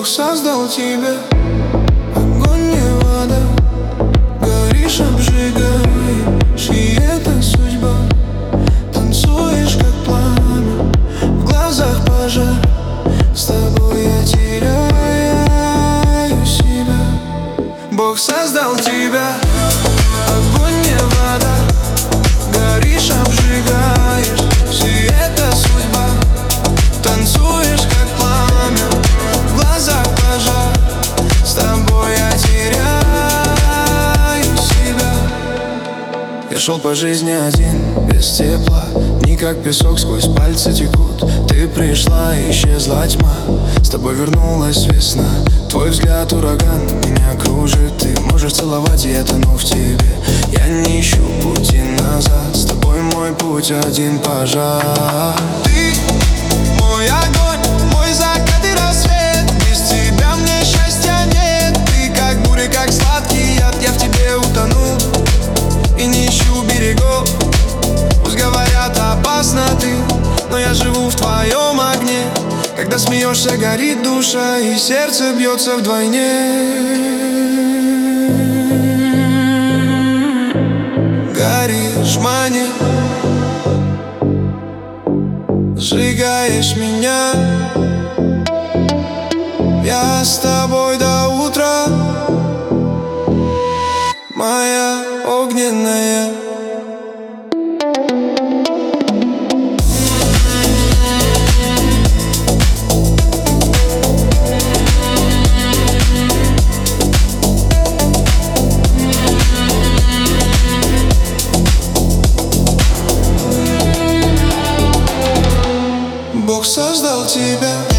создал тебя. Огонь не вода, горишь, обжигаешь, и это судьба. Танцуешь, как пламя, в глазах пожар. С тобой я теряю себя. Бог создал тебя. Огонь не вода, горишь, обжигаешь, и это судьба. Танцуешь, как пламя, в глазах пожар. С тобой я теряю себя. Я шел по жизни один, без тепла. Дни как песок сквозь пальцы текут. Ты пришла, исчезла тьма. С тобой вернулась весна. Твой взгляд ураган меня кружит. Ты можешь целовать, и я тону в тебе. Я не ищу пути назад. С тобой мой путь один пожар. Ты мой огонь, мой закат и рассвет. Без тебя мне счастья нет. Ты как буря, как сладкий яд. Я в тебе утону и не ищу берегов. Пусть говорят, опасно ты, но я живу в твоем огне. Когда смеешься, горит душа, и сердце бьется вдвойне. Горишь, манишь, сжигаешь меня. Я с тобой до утра, моя огненная. Бог создал тебя.